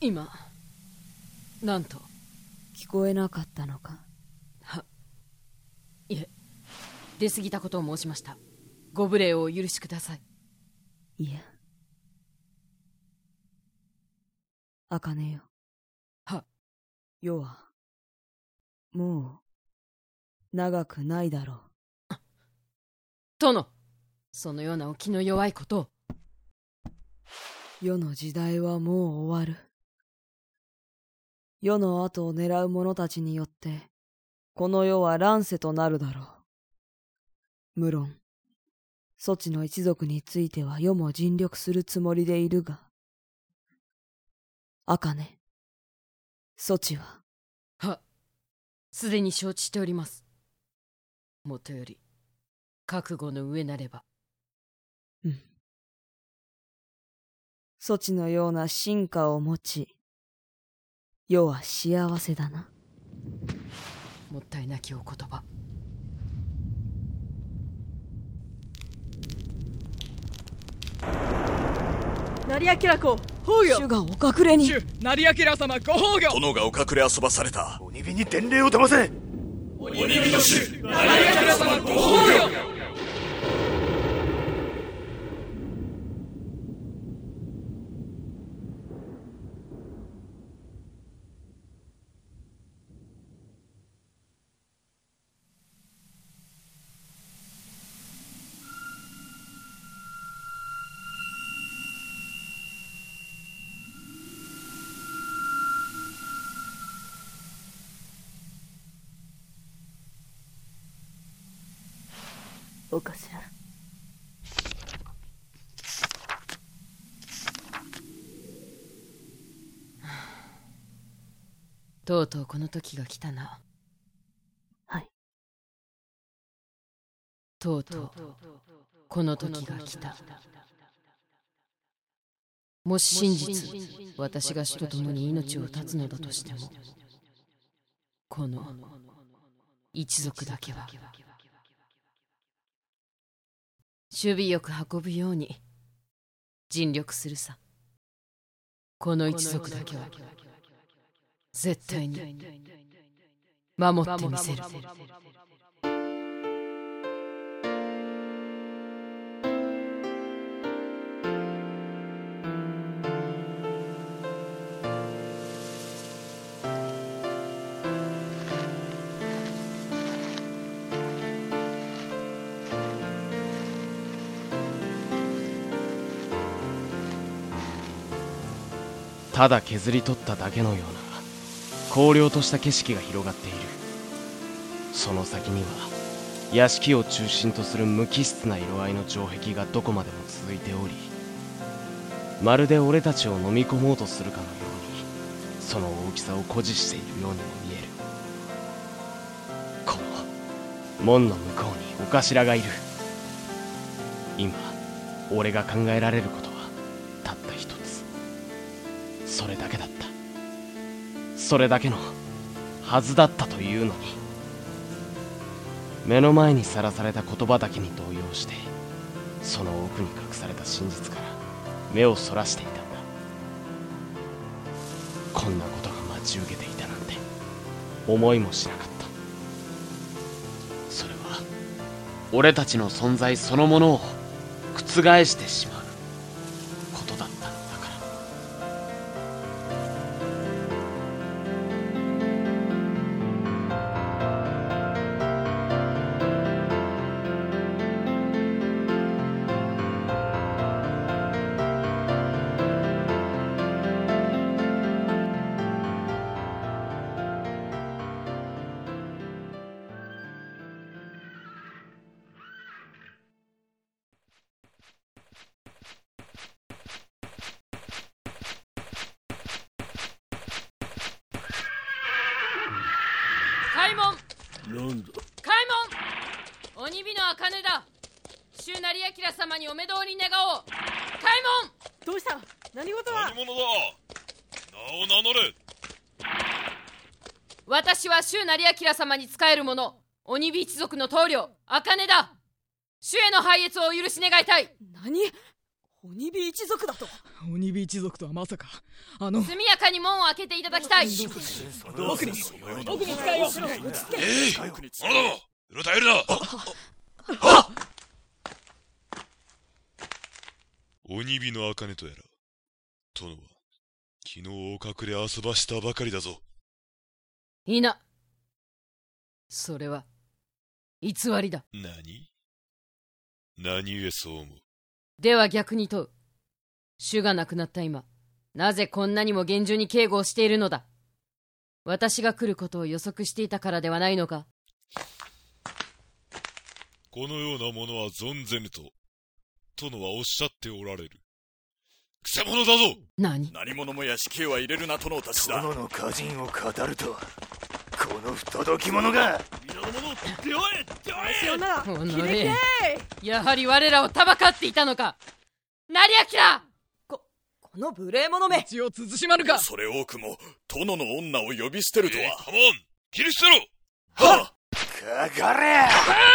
今なんと。 聞こえなかったのか。 いえ、出過ぎたことを申しました。ご無礼をお許しください。 いえ、茜よ。世はもう長くないだろう。 殿、そのようなお気の弱いことを。 世の時代はもう終わる。世の後を狙う者たちによってこの世は乱世となるだろう。無論そちの一族については世も尽力するつもりでいるが、茜、そちは。 すでに承知しております。もとより覚悟の上なれば。 そちのような進化を持ち、世は幸せだな。 もったいなきお言葉。 成明公、崩御。 主がお隠れに。 主成明様ご崩御。 殿がお隠れ遊ばされた。 鬼火に伝令を騙せ。 鬼火の主成明様ご崩御。 お頭。 とうとうこの時が来たな。 はい。 とうとうこの時が来た。もし真実私が死と共に命を絶つのだとしても、この一族だけは守備よく運ぶように尽力するさ。この一族だけは絶対に守ってみせる。 ただ削り取っただけのような荒涼とした景色が広がっている。その先には屋敷を中心とする無機質な色合いの城壁がどこまでも続いており、まるで俺たちを飲み込もうとするかのようにその大きさを誇示しているようにも見える。この門の向こうにお頭がいる。今俺が考えられることはたった一つ。それだけだった。それだけのはずだったというのに、目の前にさらされた言葉だけに動揺して、その奥に隠された真実から目をそらしていたんだ。こんなことが待ち受けていたなんて思いもしなかった。それは俺たちの存在そのものを覆してしまうことだったのだから。 開門。 なんだ。 開門。鬼火の茜だ。主成明様にお目通り願おう。開門。 どうした。何事は。 何者だ。名を名乗れ。 私は主成明様に仕える者、鬼火一族の棟梁茜だ。主への拝謁をお許し願いたい。 何。 鬼火一族だと。 鬼火一族とはまさか。 速やかに門を開けていただきたい。 奥に使えよ。 あなたもうろたえるな。鬼火の茜とやら殿は昨日お隠れ遊ばしたばかりだぞ。 いな。それは偽りだ。 何故そう思う。 では逆に問う。主が亡くなった今、なぜこんなにも厳重に警護をしているのだ。私が来ることを予測していたからではないのか。 このようなものは存ぜぬと殿はおっしゃっておられる。くせ者だぞ。 何者も屋敷へは入れるな殿たちだ。殿の歌人を語るとは、この不届き者が。 おのれ、 やはり我らをたばかっていたのか。成明、 この無礼者め。 血を慎まぬか。 それ多くも殿の女を呼び捨てるとは。 カモン、切り捨てろ。 はっかかれ。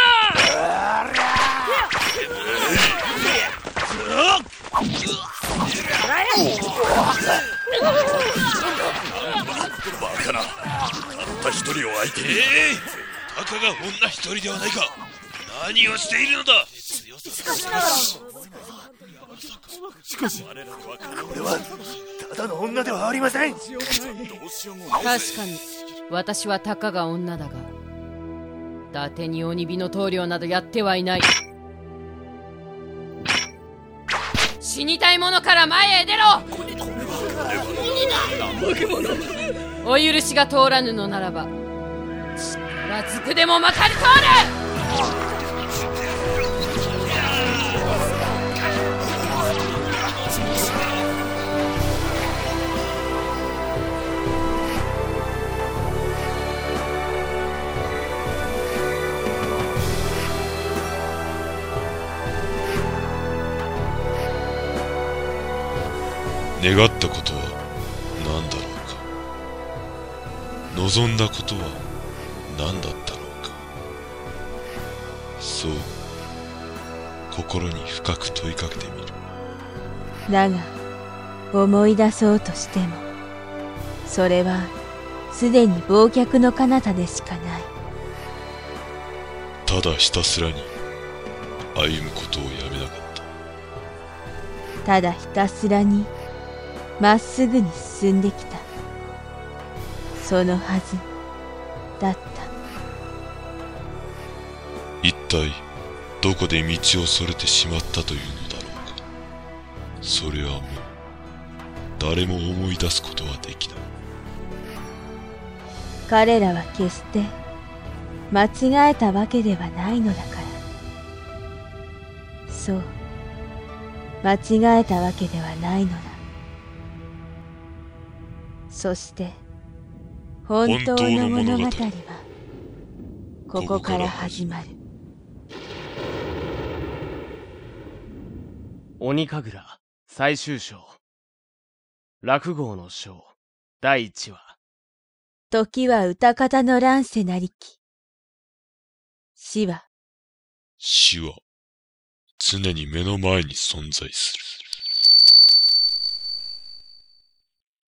バカな、たった一人を相手に。 たかが女一人ではないか。何をしているのだ。 しかしこれはただの女ではありません。 確かに私はたかが女だが、伊達に鬼火の棟梁などやってはいない。死にたい者から前へ出ろ。お許しが通らぬのならば、力ずくでもまかり通る。 願ったことは何だろうか。望んだことは何だったろうか。そう心に深く問いかけてみる。 だが思い出そうとしても、それはすでに忘却の彼方でしかない。 ただひたすらに歩むことをやめなかった。 ただひたすらにまっすぐに進んできた。そのはずだった。 一体どこで道をそれてしまったというのだろうか。それはもう誰も思い出すことはできない。 彼らは決して間違えたわけではないのだから。そう、間違えたわけではないのだ。そして本当の物語はここから始まる。 鬼神楽最終章落号の章第1話。 時は歌方の乱世なりき。死は死は常に目の前に存在する。